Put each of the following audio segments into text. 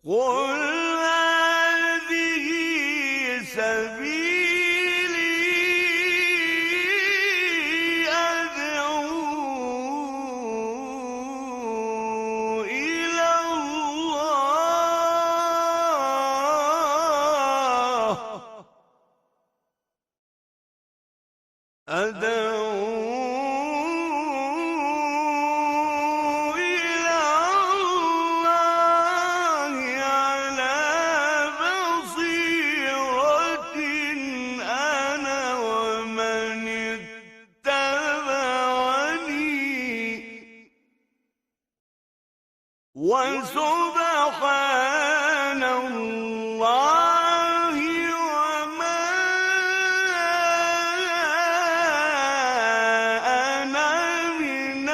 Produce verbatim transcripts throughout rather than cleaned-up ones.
قل هذه سبيلي أدعو إلى الله أدعو إلى الله على بصيرة أنا ومن اتبعني وسبحان الله وما أنا من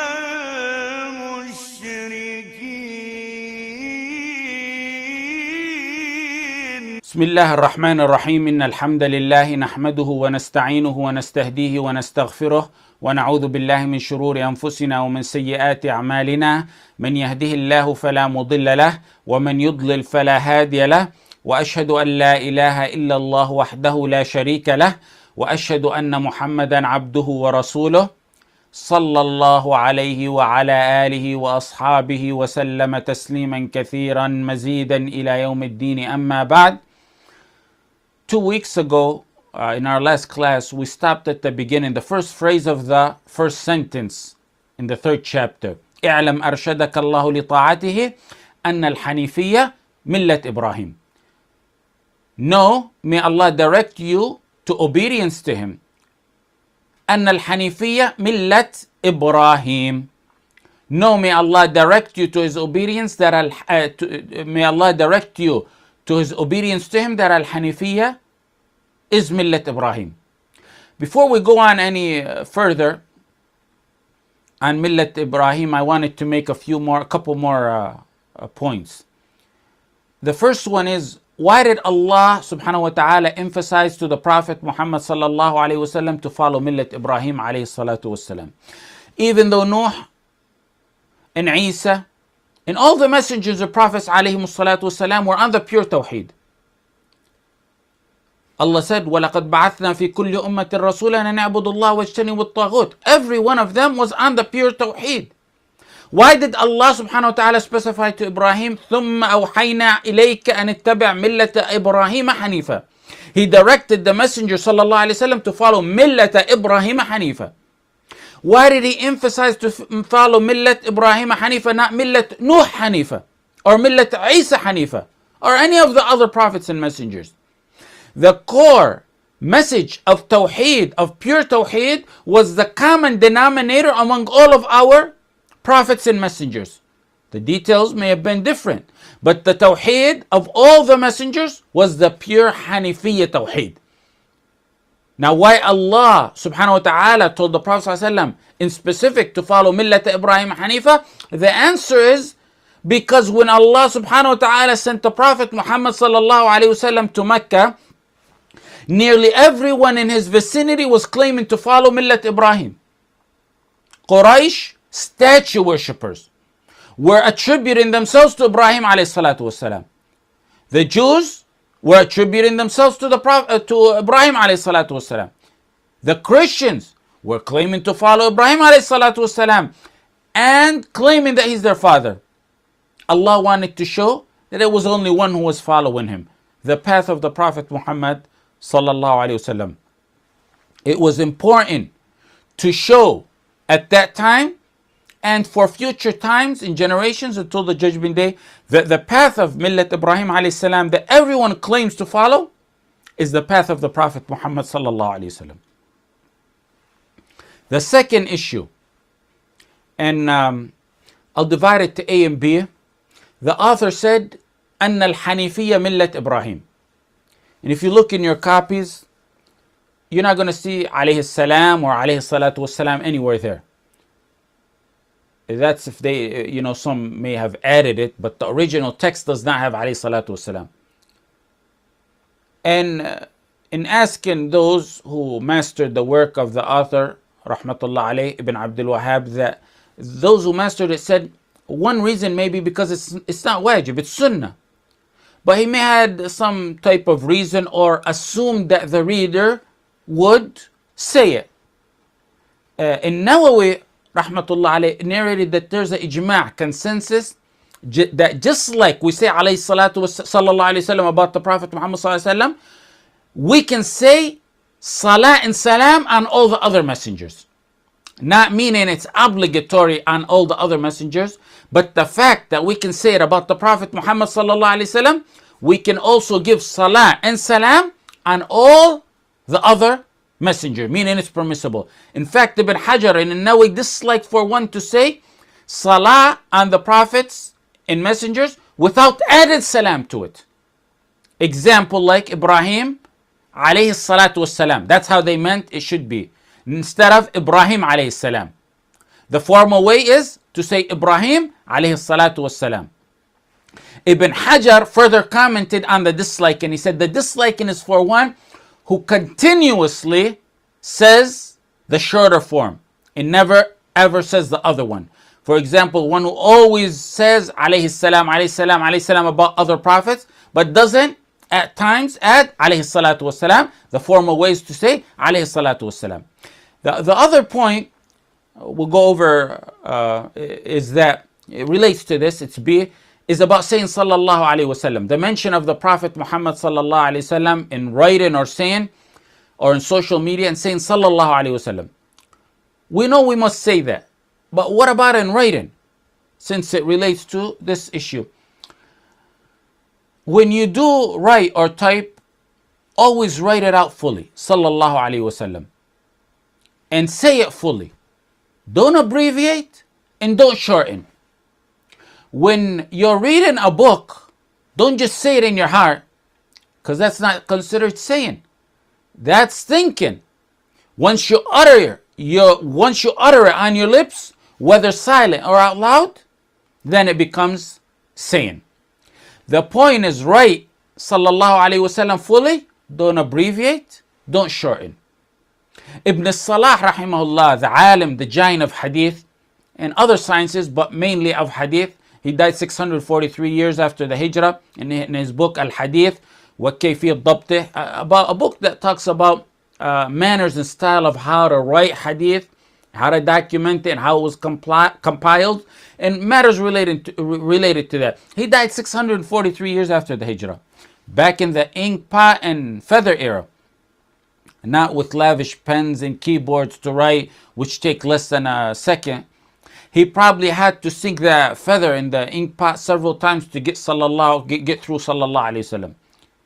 المشركين. بسم الله الرحمن الرحيم. إن الحمد لله نحمده ونستعينه ونستهديه ونستغفره ونعوذ بالله من شرور أنفسنا ومن سيئات أعمالنا. من يهده الله فلا مضل له ومن يضلل فلا هادي له، وأشهد أن لا إله إلا الله وحده لا شريك له، وأشهد أن محمدا عبده ورسوله صلى الله عليه وعلى آله وأصحابه وسلم تسليما كثيرا مزيدا إلى يوم الدين. أما بعد. Two weeks ago, uh, in our last class, we stopped at the beginning, the first phrase of the first sentence in the third chapter. اعلم أرشدك الله لطاعته أن الحنيفية ملة إبراهيم. Know, may Allah direct you to obedience to Him. أن الحنيفية ملة إبراهيم. No, may Allah direct you to His obedience. That al, uh, to, may Allah direct you to His obedience to Him. That al-Hanifiyya is Millat Ibrahim. Before we go on any uh, further on Millat Ibrahim, I wanted to make a few more, a couple more uh, uh, points. The first one is, why did Allah subhanahu wa ta'ala emphasize to the Prophet Muhammad sallallahu alayhi wa sallam to follow Millat Ibrahim alayhi salatu wasalam? Even though Nuh and Isa and all the messengers of prophets alayhi salatu wasalam were on the pure Tawheed. Allah said, وَلَقَدْ بَعَثْنَا فِي كُلِّ أُمَّةٍ رَسُولًا أَنْ اعْبُدُوا اللَّهَ وَاجْتَنِبُوا الطَّاغُوتَ. Every one of them was on the pure Tawheed. Why did Allah subhanahu wa ta'ala specify to Ibrahim, ثُمَّ أَوْحَيْنَا إِلَيْكَ أَنِ اتَّبِعْ مِلَّةَ إِبْرَاهِيمَ حَنِيفًا. He directed the Messenger sallallahu alayhi wa sallam to follow مِلَّةَ إِبْرَاهِيمَ حَنِيفًا. Why did he emphasize to follow Millat Ibrahim Hanifa, not Millat Nuh Hanifa, or Millat Isa Hanifa, or any of the other prophets and messengers? The core message of Tawheed, of pure Tawheed, was the common denominator among all of our prophets and messengers. The details may have been different, but the Tawheed of all the messengers was the pure Hanifiyya Tawheed. Now, why Allah subhanahu wa ta'ala told the Prophet sallallahu alaihi wasallam in specific to follow Millat Ibrahim Hanifa? The answer is because when Allah subhanahu wa ta'ala sent the Prophet Muhammad sallallahu alaihi wasallam to Mecca, nearly everyone in his vicinity was claiming to follow Millat Ibrahim. Quraysh, statue worshippers, were attributing themselves to Ibrahim alayhi salatu wasalam. The Jews were attributing themselves to the Prophet, uh, to Ibrahim alayhi salatu wasalam. The Christians were claiming to follow Ibrahim alayhi salatu wasalam and claiming that he's their father. Allah wanted to show that it was only one who was following him, the path of the Prophet Muhammad sallallahu alayhi wasallam. It was important to show at that time and for future times in generations until the judgment day that the path of Millat Ibrahim alayhi salam that everyone claims to follow is the path of the Prophet Muhammad sallallahu alayhi wasallam. The second issue, and um, I'll divide it to A and B. The author said, أن الحنيفية ملة إبراهيم. And if you look in your copies, you're not going to see alayhi salam or alayhi salatu wassalam anywhere there. That's if they, you know, some may have added it, but the original text does not have alayhi salatu wassalam. And uh, in asking those who mastered the work of the author, rahmatullah alayh, Ibn Abdul Wahhab, that those who mastered it said, one reason may be because it's, it's not wajib, it's sunnah. but he may had some type of reason or assumed that the reader would say it. Uh, in Nawawi, rahmatullah alayh, narrated that there's a ijma' consensus j- that just like we say alayhi salatu was sallallahu alayhi wasallam about the Prophet Muhammad sallallahu alayhi wasallam, we can say salah and salam on all the other messengers. Not meaning it's obligatory on all the other messengers, but the fact that we can say it about the Prophet Muhammad sallallahu alaihi wasallam, we can also give salah and salam on all the other messengers, meaning it's permissible. In fact, Ibn Hajar in Nawawi dislike for one to say salah on the prophets and messengers without added salam to it. Example like Ibrahim alayhi salatu wassalam. That's how they meant it should be. Instead of Ibrahim alayhi salam. The formal way is to say Ibrahim alayhi salatu wassalam. Ibn Hajar further commented on the disliking. He said the disliking is for one who continuously says the shorter form and never ever says the other one. For example, one who always says alayhi salam, alayhi salam, alayhi salam about other prophets, but doesn't at times add alayhi salatu wassalam. The formal ways to say alayhi salatu wassalam. The, the other point we'll go over uh, is that it relates to this. It's B, is about saying sallallahu alayhi wasallam. The mention of the Prophet Muhammad sallallahu alayhi wasallam in writing or saying or in social media and saying sallallahu alayhi wasallam. We know we must say that. But what about in writing? Since it relates to this issue. When you do write or type, always write it out fully. Sallallahu alayhi wasallam. And say it fully. Don't abbreviate and don't shorten. When you're reading a book, don't just say it in your heart, because that's not considered saying. That's thinking. Once you utter your once you utter it on your lips, whether silent or out loud, then it becomes saying. The point is write sallallahu alayhi wasallam fully, don't abbreviate, don't shorten. Ibn Salah rahimahullah, the alim, the giant of hadith and other sciences, but mainly of hadith, he died six hundred forty-three years after the hijrah. In, in his book Al-Hadith wa Kayfiyat Dabtih, about a book that talks about uh, manners and style of how to write hadith, how to document it, and how it was compli- compiled, and matters related to, related to that. He died six hundred forty-three years after the hijrah, back in the ink pot and feather era. Not with lavish pens and keyboards to write, which take less than a second. He probably had to sink the feather in the ink pot several times to get sallallahu, get, get through sallallahu alayhi wasallam.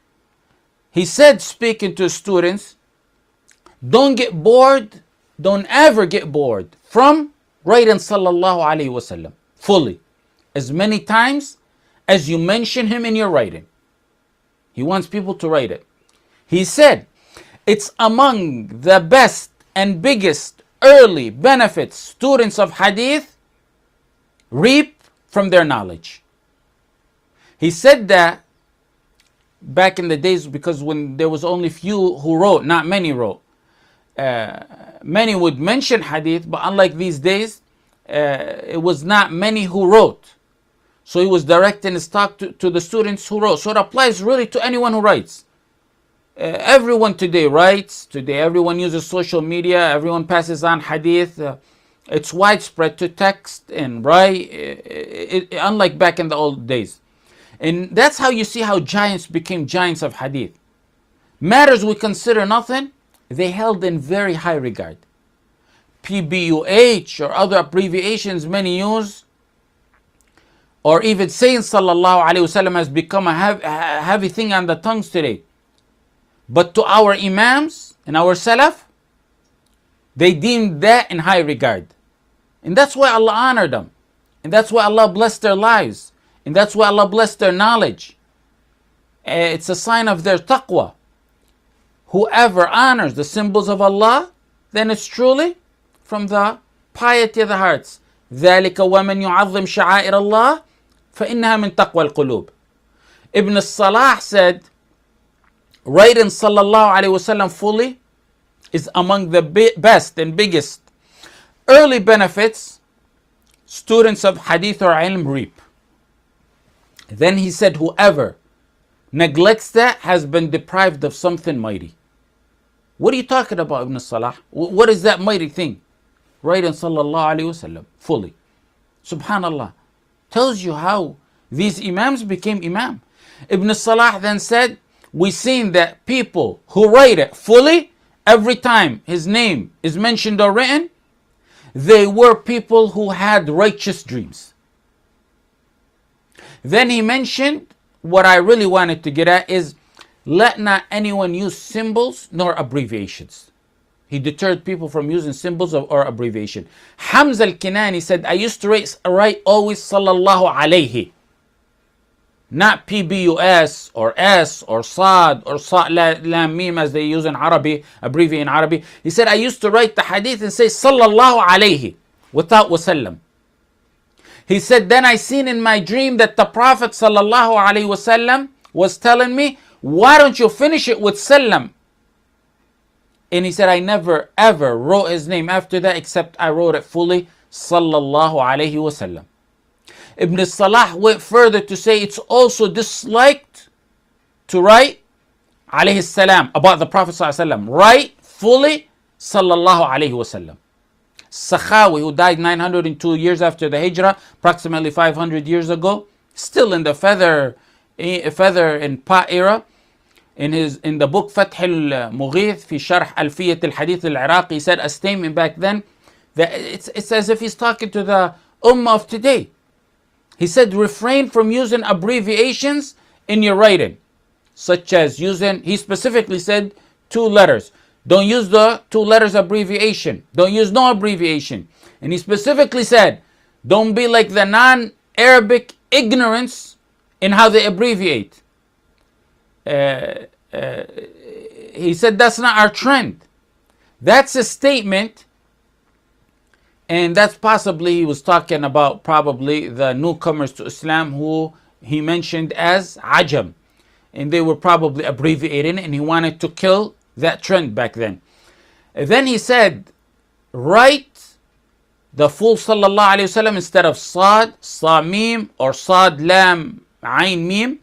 He said, speaking to students, don't get bored, don't ever get bored from writing sallallahu alayhi wasallam fully, as many times as you mention him in your writing. He wants people to write it. He said, it's among the best and biggest early benefits students of hadith reap from their knowledge. He said that back in the days because when there was only few who wrote, not many wrote. Uh, many would mention hadith, but unlike these days, uh, it was not many who wrote. So he was directing his talk to, to the students who wrote. So it applies really to anyone who writes. Uh, everyone today writes. Today everyone uses social media. Everyone passes on hadith. Uh, it's widespread to text and write, it, it, unlike back in the old days. And that's how you see how giants became giants of hadith. Matters we consider nothing, they held in very high regard. P B U H or other abbreviations many use, or even saying sallallahu alayhi wasallam has become a heavy, a heavy thing on the tongues today. But to our imams and our salaf, they deemed that in high regard. And that's why Allah honored them. And that's why Allah blessed their lives. And that's why Allah blessed their knowledge. It's a sign of their taqwa. Whoever honors the symbols of Allah, then it's truly from the piety of the hearts. ذَلِكَ وَمَنْ يُعَظِّمْ شَعَائِرَ اللَّهِ فَإِنَّهَا مِنْ تَقْوَى الْقُلُوبِ. Ibn Salah said, writing sallallahu alayhi wasallam fully is among the bi- best and biggest early benefits students of hadith or ilm reap. Then he said, whoever neglects that has been deprived of something mighty. What are you talking about, Ibn Salah? What is that mighty thing? Writing Sallallahu Alaihi Wasallam fully. Subhanallah. Tells you how these Imams became Imam. Ibn Salah then said, we've seen that people who write it fully, every time his name is mentioned or written, they were people who had righteous dreams. Then he mentioned, what I really wanted to get at is, let not anyone use symbols nor abbreviations. He deterred people from using symbols or, or abbreviation. Hamza al-Kinani said, I used to write, write always Sallallahu Alayhi. Not P B U S or S or Sad or Sa Lam Mim as they use in Arabic, abbreviate in Arabic. He said, I used to write the hadith and say Sallallahu Alayhi without Wasallam. He said, then I seen in my dream that the Prophet Sallallahu Alaihi Wasallam was telling me, why don't you finish it with Sallam? And he said, I never ever wrote his name after that except I wrote it fully, Sallallahu Alaihi Wasallam. Ibn Salah went further to say it's also disliked to write alayhi salam about the Prophet Sallallahu Alaihi Wasallam. Write fully Sallallahu Alaihi Wasallam. Sakhawi, who died nine hundred two years after the Hijrah, approximately five hundred years ago, still in the feather, feather and pot era, in his in the book Fath al-Mughith fi Sharh Alfiyat al-Hadith al-Iraqi, he said a statement back then that it's, it's as if he's talking to the Ummah of today. He said, refrain from using abbreviations in your writing, such as using, he specifically said, two letters. Don't use the two letters abbreviation. Don't use no abbreviation. And he specifically said, don't be like the non-Arabic ignorance in how they abbreviate. Uh, uh, he said, that's not our trend. That's a statement. And that's possibly, he was talking about probably the newcomers to Islam who he mentioned as Ajam. And they were probably abbreviating, and he wanted to kill that trend back then. And then he said, write the full Sallallahu Alaihi Wasallam instead of Sad, Sa Mim, or Sad Lam Ain Mim.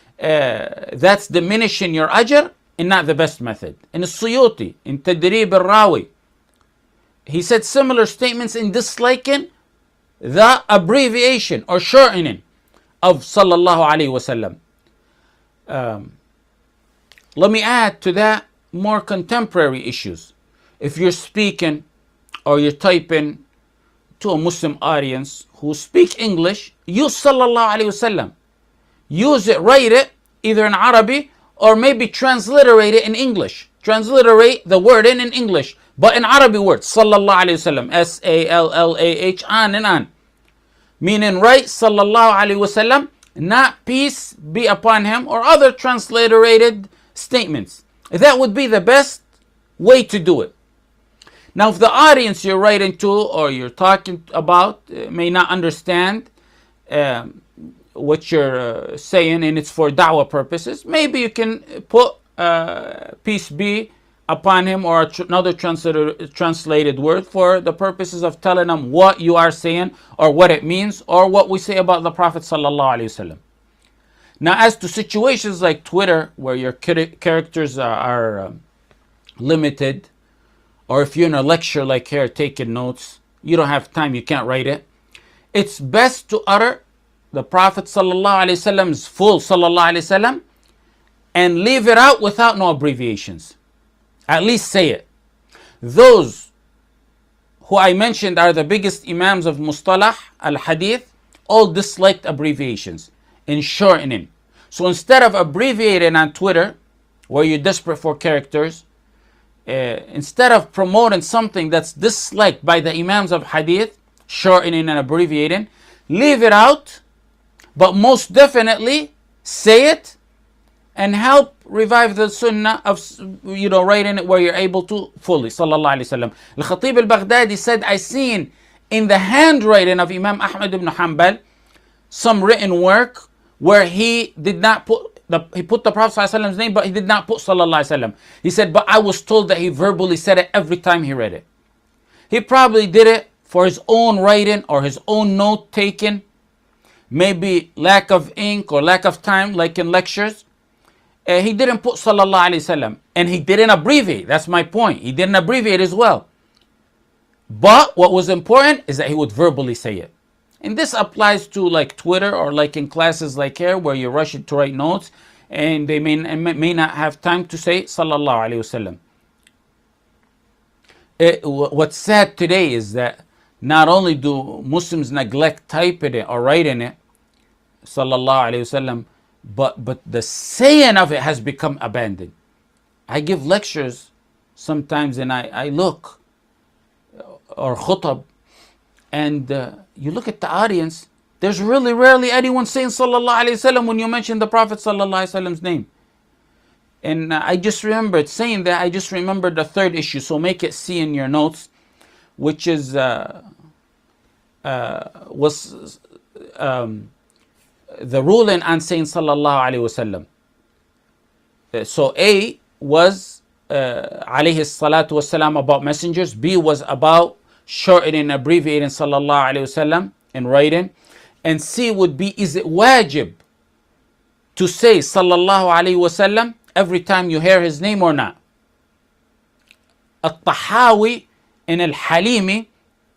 Uh, that's diminishing your ajr and not the best method. In Suyuti, in Tadrib al-Rawi, he said similar statements in disliking the abbreviation or shortening of Sallallahu Alaihi Wasallam. Um, let me add to that more contemporary issues. If you're speaking or you're typing to a Muslim audience who speak English, use Sallallahu Alaihi Wasallam. Use it, write it, either in Arabic or maybe transliterate it in English. Transliterate the word in in English, but in Arabic words, Sallallahu Alaihi Wasallam, S A L L A H, on and on. Meaning write Sallallahu Alaihi Wasallam, not peace be upon him, or other transliterated statements. That would be the best way to do it. Now, if the audience you're writing to or you're talking about uh, may not understand um, what you're uh, saying and it's for da'wah purposes, maybe you can put uh, peace be upon him or tr- another translated, translated word for the purposes of telling them what you are saying or what it means or what we say about the Prophet Sallallahu Alaihi Wasallam. Now, as to situations like Twitter where your char- characters are, are um, limited, or if you're in a lecture like here taking notes, you don't have time, you can't write it, it's best to utter the Prophet Sallallahu Alaihi Wasallam's full Sallallahu Alaihi Wasallam and leave it out without no abbreviations. At least say it. Those who I mentioned are the biggest Imams of Mustalah al-Hadith, all disliked abbreviations and shortening. So instead of abbreviating on Twitter, where you're desperate for characters, uh, instead of promoting something that's disliked by the Imams of Hadith, shortening and abbreviating, leave it out, but most definitely say it and help revive the sunnah of, you know, writing it where you're able to fully. Sallallahu Alaihi Wasallam. Al-Khatib al-Baghdadi said, I seen in the handwriting of Imam Ahmad ibn Hanbal some written work where he did not put the, he put the Prophet Sallallahu Alaihi Wasallam's name, but he did not put Sallallahu Alaihi Wasallam. He said, but I was told that he verbally said it every time he read it. He probably did it for his own writing or his own note taking, maybe lack of ink or lack of time like in lectures. uh, he didn't put sallallahu alayhi wasallam, and he didn't abbreviate. That's my point. He didn't abbreviate as well. But what was important is that he would verbally say it. And this applies to like Twitter or like in classes like here where you rush it to write notes and they may, may not have time to say sallallahu alayhi wasallam. It, what's sad today is that not only do Muslims neglect typing it or writing it, sallallahu alayhi wasallam, but but the saying of it has become abandoned. I give lectures sometimes and I, I look, or khutab, and uh, you look at the audience, there's really rarely anyone saying sallallahu alayhi wasallam when you mention the Prophet sallallahu alayhi wasallam's name. And uh, I just remembered saying that, I just remembered the third issue, so make it C in your notes, which is, uh, uh, was um, the ruling on saying sallallahu alayhi wasallam. Uh, so A was uh, alayhi salatu wasalam about messengers. B was about shortening and abbreviating sallallahu alayhi wasallam in writing. And C would be, is it wajib to say sallallahu alayhi wasallam every time you hear his name or not? At-Tahawi and Al-Halimi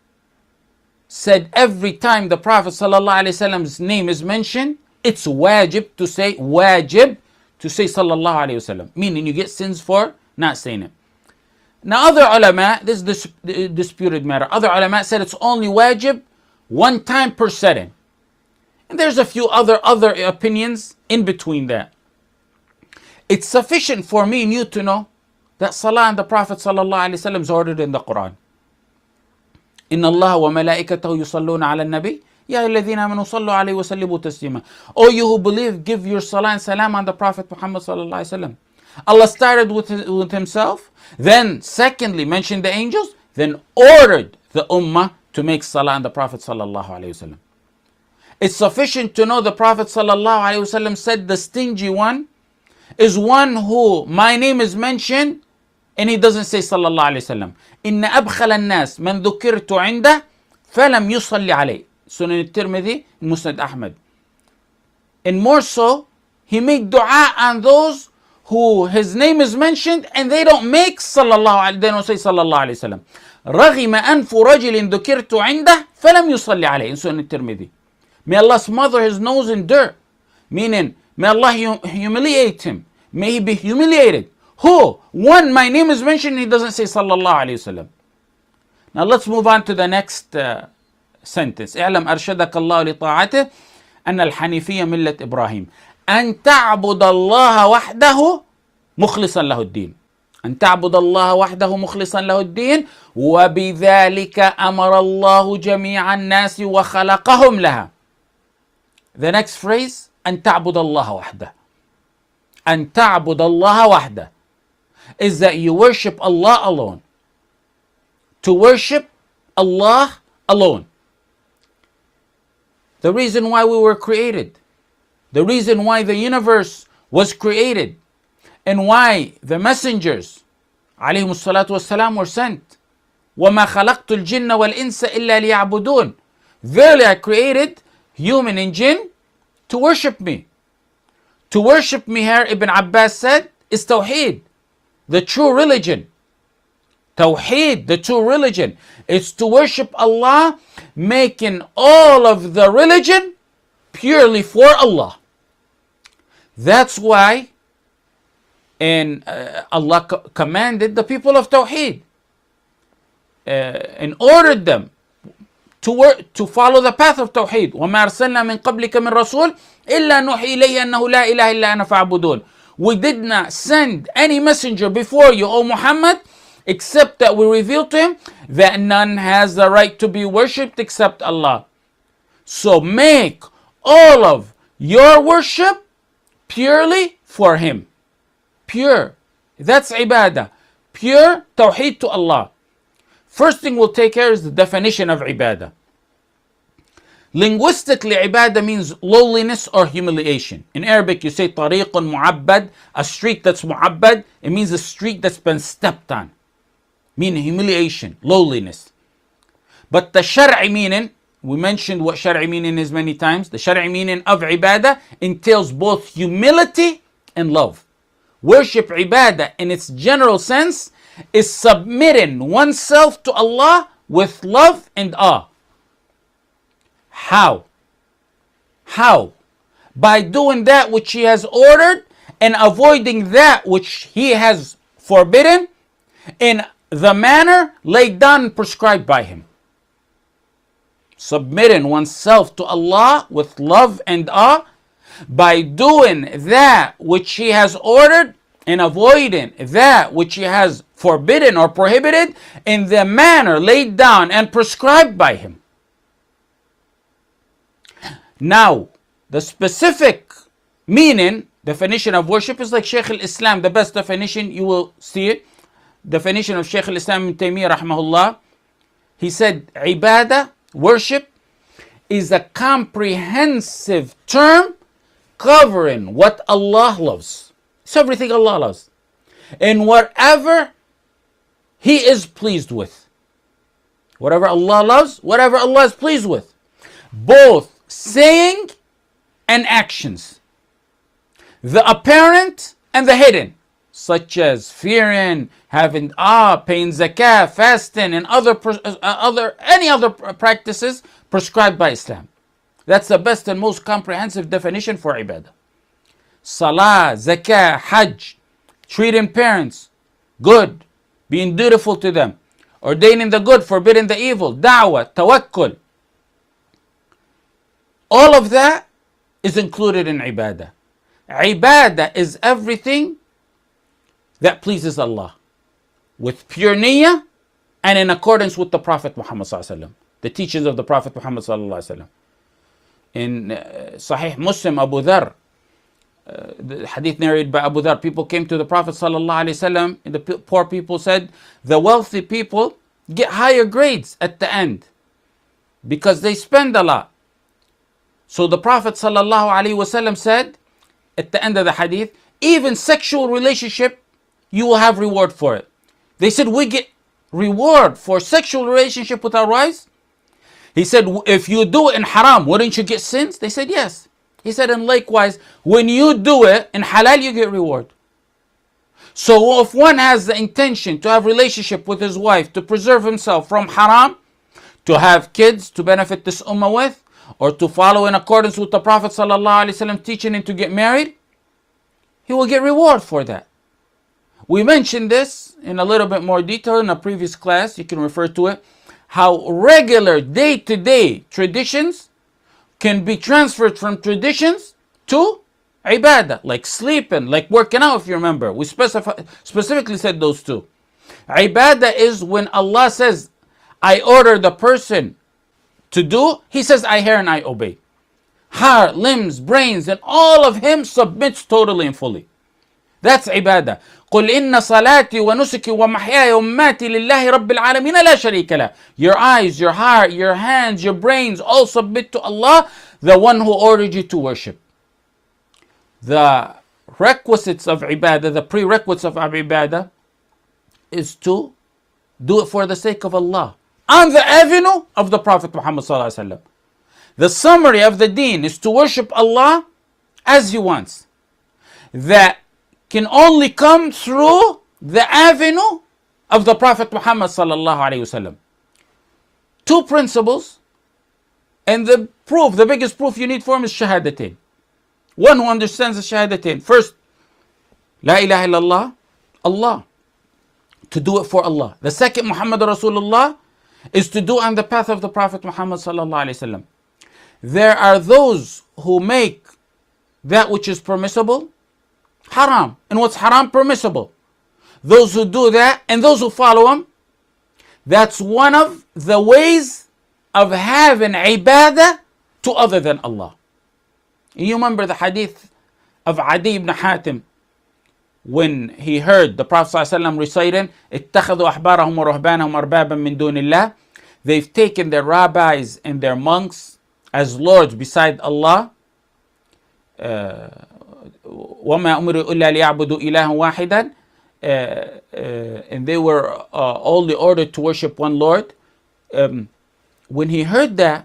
said every time the Prophet sallallahu alayhi wasallam's name is mentioned, it's wajib to say, wajib to say sallallahu alayhi wasallam, meaning you get sins for not saying it. Now other ulama, this is dis- disputed matter, other ulama said it's only wajib one time per setting. And there's a few other other opinions in between that. It's sufficient for me and you to know that salah on the Prophet sallallahu alaihi wasallam is ordered in the Quran. Inna Allah wa malaikatahu yusalluna ala nabi ya alladhina amanu sallu alayhi wa sallimu taslima. O you who believe, give your salah and salam on the Prophet Muhammad sallallahu alaihi wasallam. Allah started with, with himself, then secondly mentioned the angels, then ordered the ummah to make salah on the Prophet sallallahu alaihi wasallam. It's sufficient to know the Prophet sallallahu alaihi wasallam said the stingy one is one who my name is mentioned and he doesn't say sallallahu alaihi wasallam. Inna abkhala an-nas man dhukirtu 'inda falam yusalli alayhi. Sunan al-Tirmidhi, Musnad Ahmad. And more so, he made dua on those who his name is mentioned and they don't make sallallahu alayhi, they don't say sallallahu alayhi wasallam. رغم أنف رجل ذكرت عنده فلم يصلي عليه in Sunan al-Tirmidhi. May Allah smother his nose in dirt, meaning may Allah hum- humiliate him. May he be humiliated. Who? One, my name is mentioned and he doesn't say sallallahu alayhi wasallam. Now let's move on to the next uh, sentence. اعلم أرشدك الله لطاعته أن الحنيفية ملة إبراهيم أن تعبد الله وحده مخلصا له الدين. أن تعبد الله وحده مخلصا له الدين وبذلك أمر الله جميع الناس وخلقهم لها. The next phrase, أن تعبد الله وحده. أن تعبد الله وحده is that you worship Allah alone. To worship Allah alone. The reason why we were created, the reason why the universe was created, and why the messengers عليهم الصلاة والسلام were sent. وَمَا خَلَقْتُ الْجِنَّ وَالْإِنسَ إِلَّا لِيَعْبُدُونَ. Verily I created human and jinn to worship me. To worship me here, Ibn Abbas said, is Tawheed, the true religion. Tawheed, the true religion, is to worship Allah, making all of the religion purely for Allah. That's why and uh, Allah co- commanded the people of Tawheed uh, and ordered them to work, to follow the path of Tawheed. وَمَا أَرْسَلْنَا مِن قَبْلِكَ مِن رَسُولٍ إِلَّا نُوحِي إِلَيْهِ أَنَّهُ لَا إِلَهَ إِلَّا أَنَا فَاعْبُدُونِ. We did not send any messenger before you, O Muhammad, except that we revealed to him that none has the right to be worshipped except Allah. So make all of your worship purely for him. Pure. That's ibadah. Pure tawheed to Allah. First thing we'll take care is the definition of ibadah. Linguistically, ibadah means lowliness or humiliation. In Arabic, you say tariqun mu'abbad, a street that's mu'abbad. It means a street that's been stepped on. Meaning humiliation, lowliness. But the shar'i meaning, we mentioned what shar'i meaning is many times. The shar'i meaning of ibadah entails both humility and love. Worship, ibadah, in its general sense, is submitting oneself to Allah with love and awe. How? How? By doing that which He has ordered and avoiding that which He has forbidden in the manner laid down and prescribed by Him. Submitting oneself to Allah with love and awe by doing that which He has ordered and avoiding that which He has forbidden or prohibited in the manner laid down and prescribed by Him. Now, the specific meaning, definition of worship is like Shaykh al-Islam, the best definition, you will see it. Definition of Shaykh al-Islam ibn Taymiyyah rahmahullah. He said, ibadah, worship, is a comprehensive term covering what Allah loves. It's everything Allah loves. And whatever He is pleased with. Whatever Allah loves, whatever Allah is pleased with. Both saying and actions. The apparent and the hidden. Such as fearing, having awe, paying zakah, fasting, and other, uh, other any other practices prescribed by Islam. That's the best and most comprehensive definition for ibadah. Salah, zakah, hajj, treating parents good, being dutiful to them, ordaining the good, forbidding the evil, da'wah, tawakkul. All of that is included in ibadah. Ibadah is everything that pleases Allah with pure niyyah and in accordance with the Prophet Muhammad sallallahu alaihi wasallam, the teachings of the Prophet Muhammad sallallahu alaihi wasallam. In uh, Sahih Muslim, Abu Dharr, uh, the hadith narrated by Abu Dharr, people came to the Prophet sallallahu alaihi wasallam, and the p- poor people said, the wealthy people get higher grades at the end because they spend a lot. So the Prophet sallallahu alaihi wasallam said at the end of the hadith, even sexual relationship, you will have reward for it. They said, we get reward for sexual relationship with our wives? He said, if you do it in haram, wouldn't you get sins? They said, yes. He said, and likewise, when you do it in halal, you get reward. So if one has the intention to have relationship with his wife, to preserve himself from haram, to have kids to benefit this ummah with, or to follow in accordance with the Prophet sallallahu alaihi wasallam teaching and to get married, he will get reward for that. We mentioned this in a little bit more detail in a previous class. You can refer to it. How regular day-to-day traditions can be transferred from traditions to ibadah, like sleeping, like working out, if you remember. We specify, specifically said those two. Ibadah is when Allah says, I order the person to do, He says, I hear and I obey. Heart, limbs, brains, and all of him submits totally and fully. That's ibadah. قل إن صلاتي ونسكي ومحياي ومماتي لله رب العالمين لا شريك له. Your eyes, your heart, your hands, your brains all submit to Allah, the one who ordered you to worship. The requisites of ibadah, the prerequisites of ibadah, is to do it for the sake of Allah, on the avenue of the Prophet Muhammad sallallahu alaihi wasallam. The summary of the deen is to worship Allah as He wants. That can only come through the avenue of the Prophet Muhammad sallallahu alaihi wasallam. Two principles, and the proof, the biggest proof you need for him is shahadatain. One who understands the shahadatain. First, la ilaha illallah, Allah. To do it for Allah. The second, Muhammad Rasulullah, is to do on the path of the Prophet Muhammad sallallahu alaihi wasallam. There are those who make that which is permissible haram, and what's haram permissible. Those who do that and those who follow them, that's one of the ways of having ibadah to other than Allah. You remember the hadith of Adi ibn Hatim when he heard the Prophet ﷺ reciting, اتخذوا أحبارهم ورهبانهم أربابا من دون الله. They've taken their rabbis and their monks as lords beside Allah. Uh, وما أمروا إلا ليعبدوا إلها واحدا. Uh, uh, and they were uh, only ordered to worship one Lord. Um, when he heard that,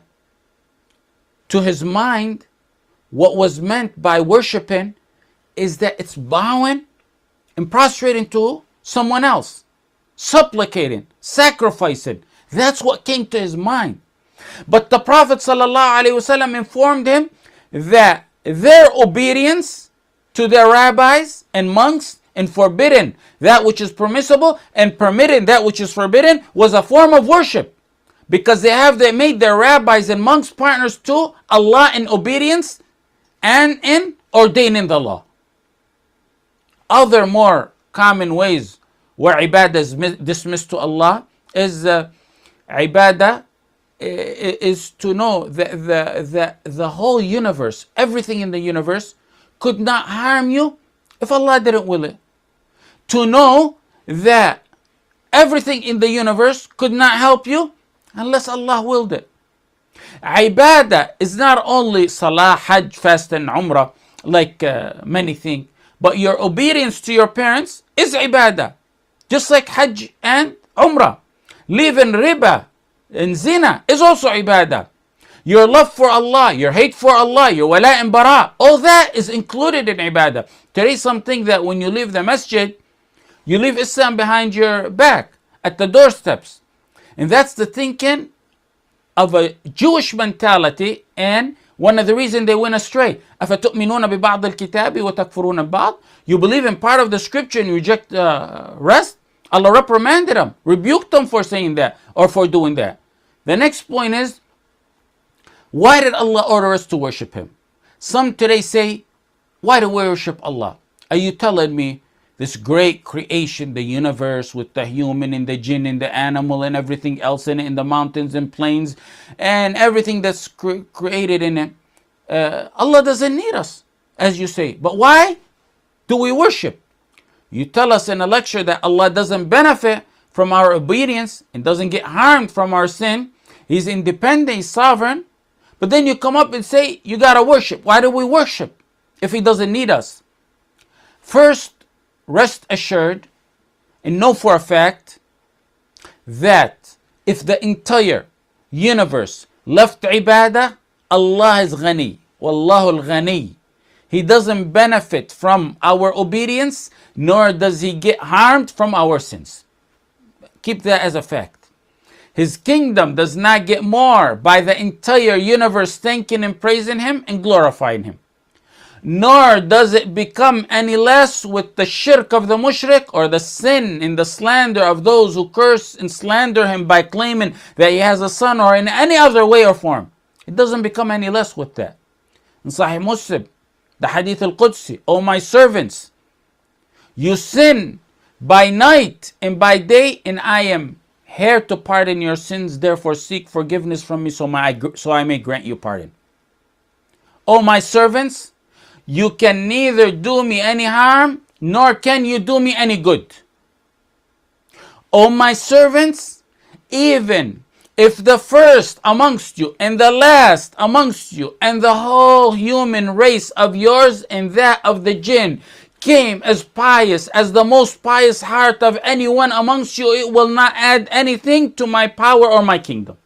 to his mind, what was meant by worshiping is that it's bowing and prostrating to someone else, supplicating, sacrificing. That's what came to his mind. But the Prophet ﷺ informed him that their obedience to their rabbis and monks and forbidding that which is permissible and permitting that which is forbidden was a form of worship, because they have they made their rabbis and monks partners to Allah in obedience and in ordaining the law. Other more common ways where ibadah is dismissed to Allah is uh, ibadah is to know that the, the, the whole universe, everything in the universe could not harm you if Allah didn't will it. To know that everything in the universe could not help you unless Allah willed it. Ibadah is not only salah, hajj, fast and umrah like uh, many think, but your obedience to your parents is ibadah. Just like hajj and umrah. Leaving riba and zina is also ibadah. Your love for Allah, your hate for Allah, your wala and bara, all that is included in ibadah. Today something that when you leave the masjid, you leave Islam behind your back at the doorsteps. And that's the thinking of a Jewish mentality, and one of the reasons they went astray. أَفَتُؤْمِنُونَ بِبَعْضِ الْكِتَابِ وَتَكْفُرُونَ بِبَعْضِ. You believe in part of the scripture and you reject the uh, rest? Allah reprimanded them, rebuked them for saying that or for doing that. The next point is, why did Allah order us to worship Him? Some today say, why do we worship Allah? Are you telling me this great creation, the universe with the human and the jinn and the animal and everything else in it, in the mountains and plains and everything that's cre- created in it, uh, Allah doesn't need us, as you say. But why do we worship? You tell us in a lecture that Allah doesn't benefit from our obedience and doesn't get harmed from our sin. He's independent, He's sovereign. But then you come up and say, you gotta worship. Why do we worship if He doesn't need us? First, rest assured and know for a fact that if the entire universe left ibadah, Allah is ghani. Wallahu al-ghani. He doesn't benefit from our obedience, nor does He get harmed from our sins. Keep that as a fact. His kingdom does not get more by the entire universe thanking and praising Him and glorifying Him. Nor does it become any less with the shirk of the mushrik or the sin and the slander of those who curse and slander Him by claiming that He has a son or in any other way or form. It doesn't become any less with that. In Sahih Muslim, the Hadith al-Qudsi, O my servants, you sin by night and by day, and I am here to pardon your sins, therefore seek forgiveness from me so, my, so I may grant you pardon. O my servants, you can neither do me any harm, nor can you do me any good. O my servants, even if the first amongst you and the last amongst you and the whole human race of yours and that of the jinn came as pious as the most pious heart of anyone amongst you, it will not add anything to my power or my kingdom.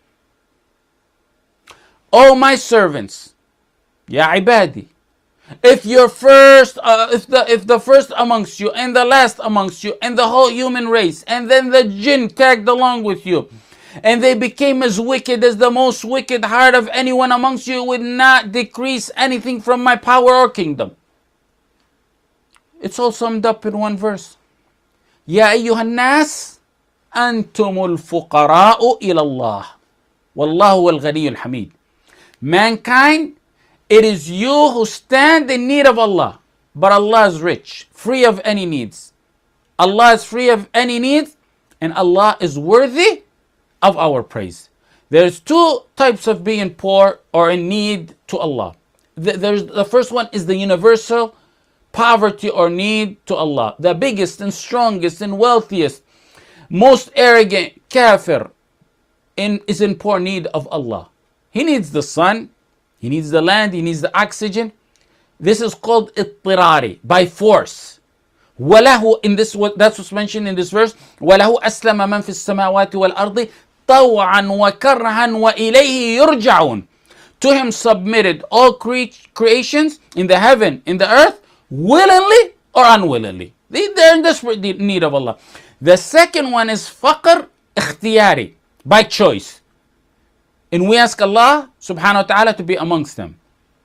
O my servants, ya ibadi, if your first, uh, if the if the first amongst you and the last amongst you and the whole human race and then the jinn tagged along with you, and they became as wicked as the most wicked heart of anyone amongst you, it would not decrease anything from my power or kingdom. It's all summed up in one verse. Ya ayyuhan nas, antumul fuqara'u ila Allah. Wallahu al-ghaniyyul hamid. Mankind, it is you who stand in need of Allah. But Allah is rich, free of any needs. Allah is free of any needs, and Allah is worthy of our praise. There's two types of being poor or in need to Allah. There's, the first one is the universal poverty or need to Allah. The biggest and strongest and wealthiest, most arrogant kafir in, is in poor need of Allah. He needs the sun, he needs the land, he needs the oxygen. This is called ittirari, by force. وَلَهُ, in this, that's what's mentioned in this verse, وَلَهُ أَسْلَمَ مَنْ فِي السَّمَاوَاتِ وَالْأَرْضِ طَوْعًا وَكَرْهًا وَإِلَيْهِ يُرْجَعُونَ. To Him submitted all cre- creations in the heaven, in the earth, willingly or unwillingly. They, they're in desperate need of Allah. The second one is faqr ikhtiyari, by choice. And we ask Allah subhanahu wa ta'ala to be amongst them.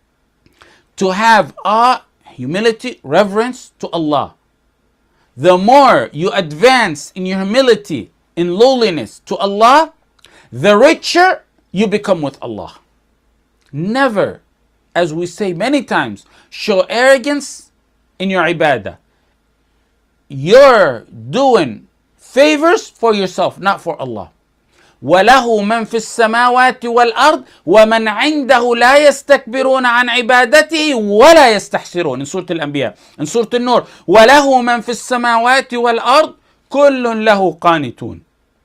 To have awe, humility, reverence to Allah. The more you advance in your humility, in lowliness to Allah, the richer you become with Allah. Never, as we say many times, show arrogance in your ibadah. You're doing favors for yourself, not for Allah. وَلَهُ مَنْ فِي السَّمَاوَاتِ وَالْأَرْضِ وَمَنْ عِنْدَهُ لَا يَسْتَكْبِرُونَ عَنْ عِبَادَتِهِ وَلَا يَسْتَحْسِرُونَ. In Surah Al-Anbiya. In Surah Al-Nur. وَلَهُ مَنْ فِي السَّمَاوَاتِ وَالْأَرْضِ كُلٌّ لَهُ قَانِتُونَ.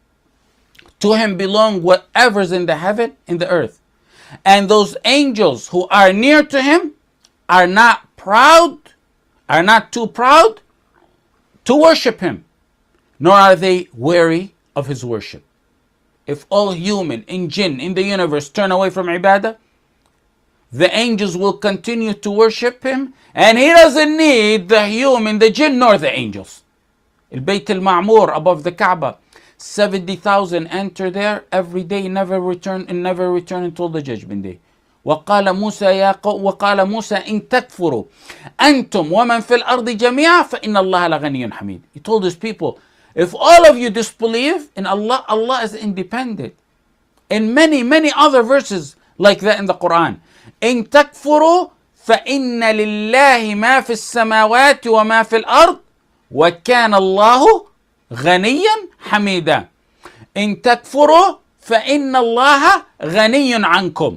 To him belong whatever's in the heaven, in the earth. And those angels who are near to him are not proud, are not too proud to worship him, nor are they weary of his worship. If all human and jinn in the universe turn away from ibadah, the angels will continue to worship him, and he doesn't need the human, the jinn, nor the angels. Al-Bayt al-Ma'mur above the Kaaba, seventy thousand enter there every day, never return and never return until the judgment day. وقال موسى يا قوم وقال موسى إن تكفروا أنتم ومن في الأرض جميعا فإن الله لغني حميد. He told his people, if all of you disbelieve in Allah, Allah is independent. And many, many other verses like that in the Quran. إن تكفروا فإن لله ما في السماوات وما في الأرض وكان الله غنيا حميدا. إن تكفروا فإن الله غني عنكم.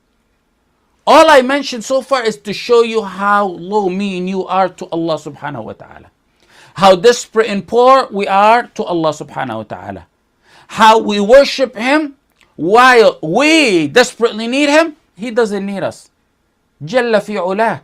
All I mentioned so far is to show you how low me and you are to Allah subhanahu wa ta'ala. How desperate and poor we are to Allah subhanahu wa ta'ala. How we worship him while we desperately need him. He doesn't need us. Jalla fi ulah.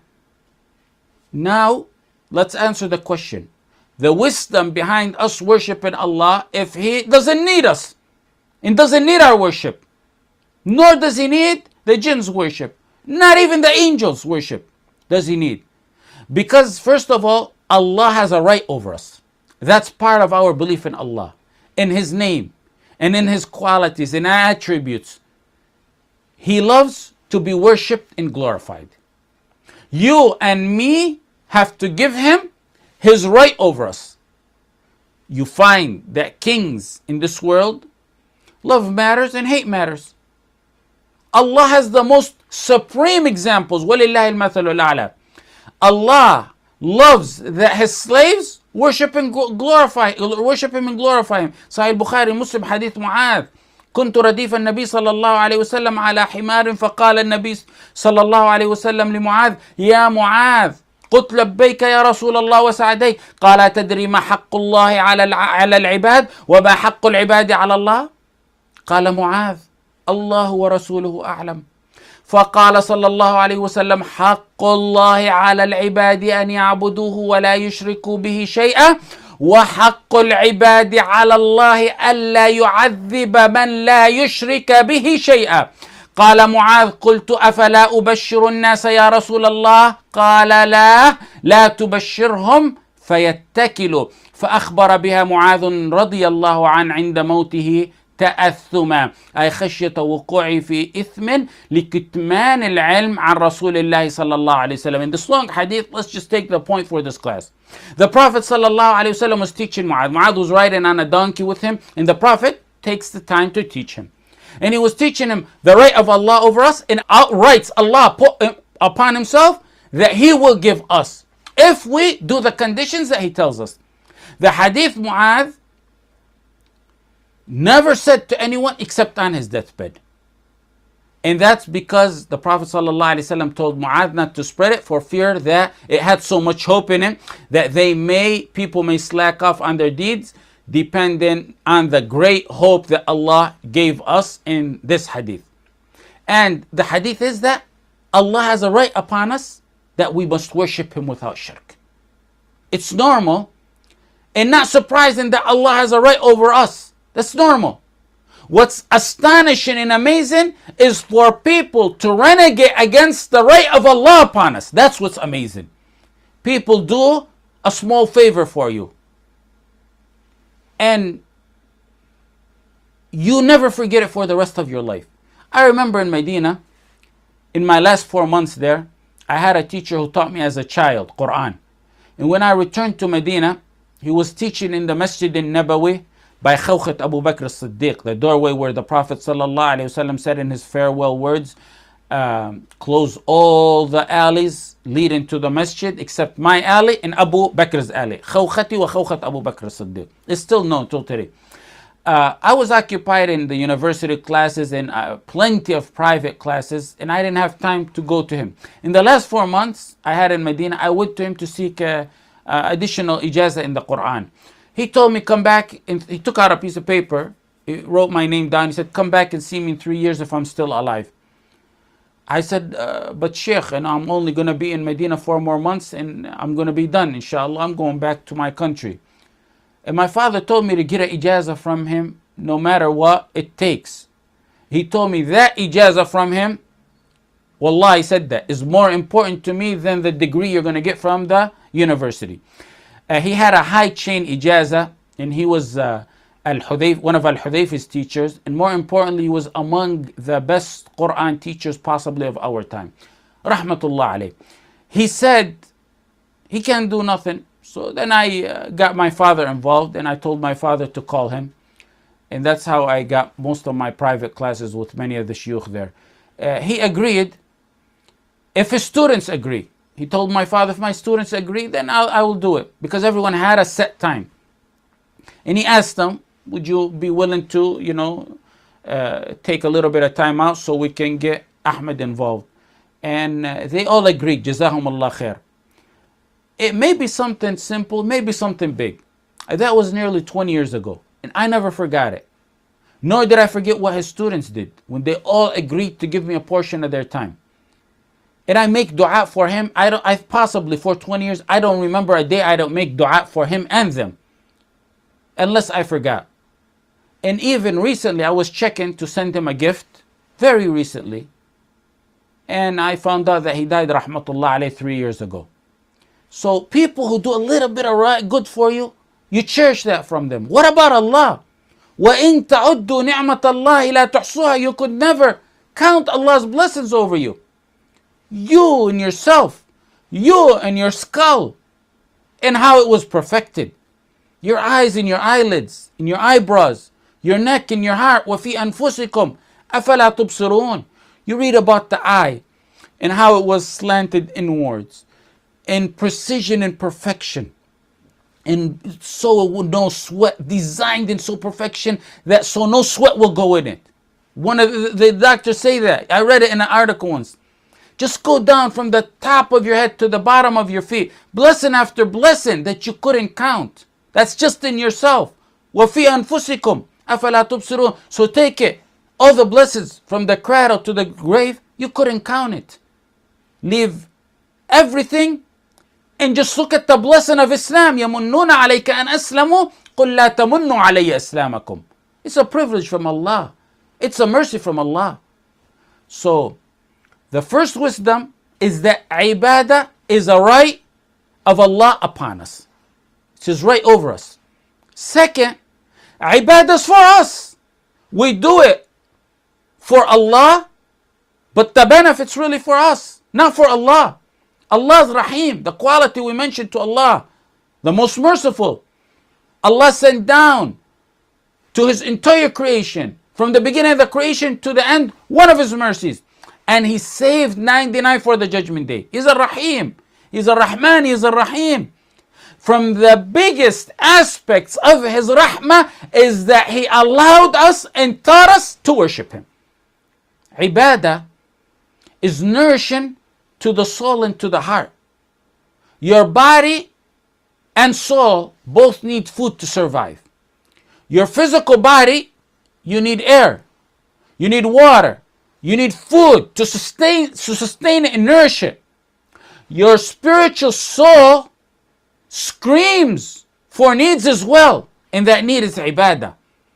Now, let's answer the question. The wisdom behind us worshiping Allah if he doesn't need us and doesn't need our worship. Nor does he need the jinn's worship. Not even the angels' worship does he need. Because first of all, Allah has a right over us. That's part of our belief in Allah, in his name, and in his qualities and attributes. He loves to be worshipped and glorified. You and me have to give him his right over us. You find that kings in this world, love matters and hate matters. Allah has the most supreme examples. وَلِلَّهِ الْمَثَلُ الْأَعْلَى. Allah loves that his slaves worship and glorify, worship him and glorify him. Sahih Bukhari, Muslim, Hadith Mu'adh. كنت رديف النبي صلى الله عليه وسلم على حمار فقال النبي صلى الله عليه وسلم لمعاذ يا معاذ قلت لبيك يا رسول الله وسعديك قال تدري ما حق الله على على العباد وما حق العباد على الله قال معاذ الله ورسوله أعلم فقال صلى الله عليه وسلم حق الله على العباد أن يعبدوه ولا يشركوا به شيئا وحق العباد على الله ألا يعذب من لا يشرك به شيئا قال معاذ قلت أفلا أبشر الناس يا رسول الله قال لا لا تبشرهم فيتكلوا فأخبر بها معاذ رضي الله عنه عند موته تأثما أي خشية وقوعه في إثم لكتمان العلم عن رسول الله صلى الله عليه وسلم. In this long hadith, let's just take the point for this class. The Prophet صلى الله عليه وسلم was teaching Mu'adh. Mu'adh was riding on a donkey with him, and the Prophet takes the time to teach him. And he was teaching him the right of Allah over us, and outrights Allah put upon himself that he will give us if we do the conditions that he tells us. The hadith Mu'adh never said to anyone except on his deathbed. And that's because the Prophet ﷺ told Mu'adh not to spread it for fear that it had so much hope in it that they may, people may slack off on their deeds depending on the great hope that Allah gave us in this hadith. And the hadith is that Allah has a right upon us that we must worship him without shirk. It's normal and not surprising that Allah has a right over us. That's normal. What's astonishing and amazing is for people to renegade against the right of Allah upon us. That's what's amazing. People do a small favor for you. And you never forget it for the rest of your life. I remember in Medina, in my last four months there, I had a teacher who taught me as a child, Quran. And when I returned to Medina, he was teaching in the Masjid al-Nabawi by Khawkhat Abu Bakr as-Siddiq, the doorway where the Prophet ﷺ said in his farewell words, um, close all the alleys leading to the masjid except my alley and Abu Bakr's alley. Khawkhati wa Khawkhat Abu Bakr as-Siddiq. It's still known till today. Uh, I was occupied in the university classes and uh, plenty of private classes, and I didn't have time to go to him. In the last four months I had in Medina, I went to him to seek uh, uh, additional ijazah in the Quran. He told me, come back, and he took out a piece of paper, he wrote my name down, he said, come back and see me in three years if I'm still alive. I said, uh, but Sheikh, and I'm only going to be in Medina four more months and I'm going to be done, inshallah, I'm going back to my country. And my father told me to get an ijazah from him no matter what it takes. He told me that ijazah from him, wallah, he said that, is more important to me than the degree you're going to get from the university. Uh, he had a high chain ijazah, and he was uh, Al-Hudayf, one of Al-Hudayf's teachers, and more importantly, he was among the best Quran teachers possibly of our time. Rahmatullah alayh. He said he can't do nothing. So then I uh, got my father involved, and I told my father to call him. And that's how I got most of my private classes with many of the shuyukh there. Uh, he agreed if his students agree. He told my father, if my students agree, then I'll, I will do it. Because everyone had a set time. And he asked them, would you be willing to, you know, uh, take a little bit of time out so we can get Ahmed involved? And uh, they all agreed, Jazahumullah khair. It may be something simple, maybe something big. That was nearly twenty years ago, and I never forgot it. Nor did I forget what his students did when they all agreed to give me a portion of their time. And I make dua for him. I don't. I possibly for twenty years, I don't remember a day I don't make dua for him and them, unless I forgot. And even recently, I was checking to send him a gift. Very recently, and I found out that he died, rahmatullah alayhi, three years ago. So people who do a little bit of right, good for you, you cherish that from them. What about Allah? وَإِن تَعُدُّوا نِعْمَةَ اللَّهِ لَا تُحْصُوهَا. You could never count Allah's blessings over you. You and yourself, you and your skull, and how it was perfected. Your eyes and your eyelids, and your eyebrows, your neck and your heart. وَفِي أَنفُسِكُمْ أَفَلَا تُبْصِرُونَ. You read about the eye and how it was slanted inwards, in precision and perfection, and so no sweat, designed in so perfection that so no sweat will go in it. One of the, the doctors say that. I read it in an article once. Just go down from the top of your head to the bottom of your feet, blessing after blessing that you couldn't count. That's just in yourself. وَفِي أَنفُسِكُمْ أَفَلَا تُبْصِرُونَ. So take it, all the blessings from the cradle to the grave, you couldn't count it. Leave everything and just look at the blessing of Islam. يَمُنُّونَ عَلَيْكَ أَنْ أَسْلَمُوا قُلْ لَا تَمُنُّوا عَلَيَّ إِسْلَامَكُمْ. It's a privilege from Allah. It's a mercy from Allah. So, the first wisdom is that ibadah is a right of Allah upon us. It's His right over us. Second, ibadah is for us. We do it for Allah, but the benefit's really for us, not for Allah. Allah's Rahim, the quality we mentioned to Allah, the most merciful. Allah sent down to His entire creation, from the beginning of the creation to the end, one of His mercies. And He saved ninety-nine for the judgment day. He's a Rahim. He's a Rahman. He's a Rahim. From the biggest aspects of His Rahmah is that He allowed us and taught us to worship Him. Ibadah is nourishing to the soul and to the heart. Your body and soul both need food to survive. Your physical body, you need air, you need water, you need food to sustain, to sustain it and nourish it. Your spiritual soul screams for needs as well, and that need is ibadah.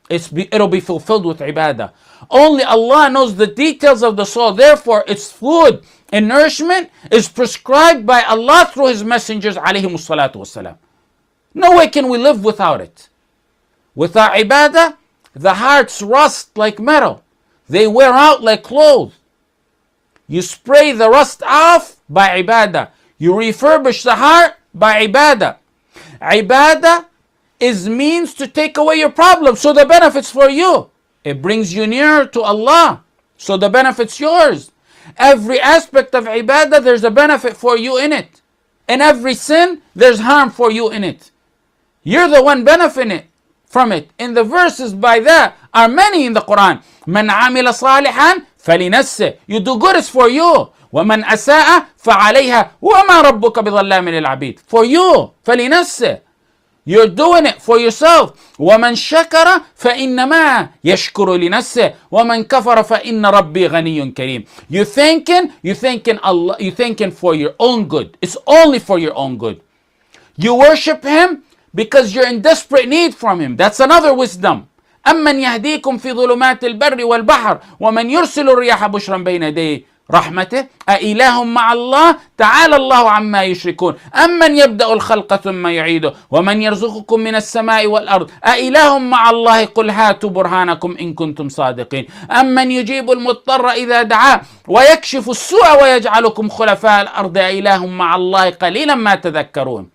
It's be, it'll be fulfilled with ibadah. Only Allah knows the details of the soul. Therefore, its food and nourishment is prescribed by Allah through His messengers, alayhimus salatu wassalam. No way can we live without it. Without ibadah, the hearts rust like metal. They wear out like clothes. You spray the rust off by ibadah. You refurbish the heart by ibadah. Ibadah is means to take away your problems, so the benefits for you. It brings you nearer to Allah, so the benefit's yours. Every aspect of ibadah, there's a benefit for you in it. In every sin, there's harm for you in it. You're the one benefiting from it. In the verses by that are many in the Quran. Man amila salihan falinafsih. You do good, it's for you. ومن أساء فعليها وما ربك بظلام للعبيد. For you, فلنفسه. You're doing it for yourself. ومن شكر فإنما يشكر لنفسه ومن كفر فإن ربي غني كريم. You thinking, you thinking Allah, you thinking for your own good. It's only for your own good. You worship Him because you're in desperate need from Him. That's another wisdom. أمن يهديكم في ظلمات البر والبحر ومن يرسل الرياح بشرا بين يديه رحمته أإله مع الله تعالى الله عما يشركون أمن يبدأ الخلق ثم يعيده ومن يرزقكم من السماء والأرض أإله مع الله قل هاتوا برهانكم إن كنتم صادقين أمن يجيب المضطر إذا دعاه ويكشف السوء ويجعلكم خلفاء الأرض أإله مع الله قليلا ما تذكرون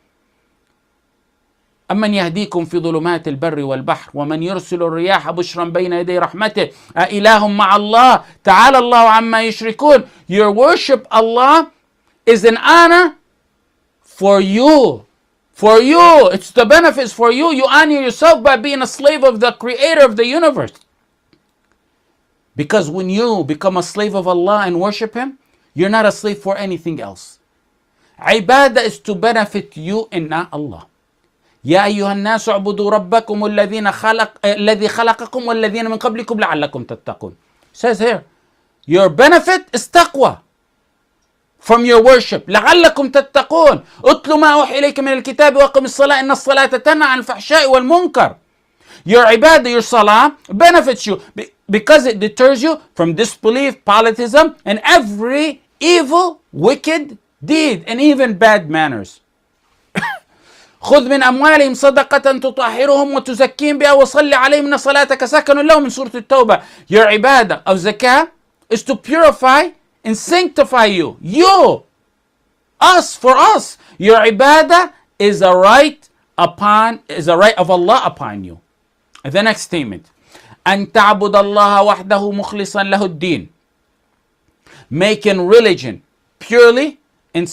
أمن يهديكم في ظلمات البر والبحر ومن يرسل الرياح بشرا بين يدي رحمته أإله مع الله تعالى الله عما يشركون. Your worship Allah is an honor for you. For you. It's the benefits for you. You honor yourself by being a slave of the creator of the universe. Because when you become a slave of Allah and worship Him, you're not a slave for anything else. Ibadah is to benefit you and not Allah. يا أيها الناس اعبدوا ربكم الذين خلق الذي خلقكم والذين من قبلكم لعلكم تتقون. Says here, your benefit is taqwa from your worship. لعلكم تتقون. اتل ما أوحي إليك من الكتاب وأقم الصلاة إن الصلاة تنهى عن الفحشاء والمنكر. Your ibadah, your salah benefits you because it deters you from disbelief, polytheism, and every evil, wicked deed, and even bad manners. خذ من أموالهم صدقة تطهرهم وتزكيهم بها وصل عليهم إن صلاتك سكن لهم من سورة التوبة. Your ibadah of zakah is to purify and sanctify you. You, us, for us. Your ibadah is a right upon, is a right of Allah upon you. The next statement. أن تعبد الله وحده مخلصا له الدين. Making religion purely and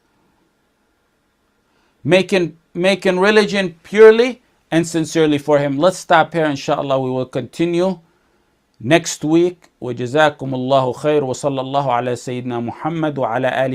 making making religion purely and sincerely for Him. Let's stop here, inshallah. We will continue next week. وجزاكم الله خير وصلى الله على سيدنا محمد وعلى آله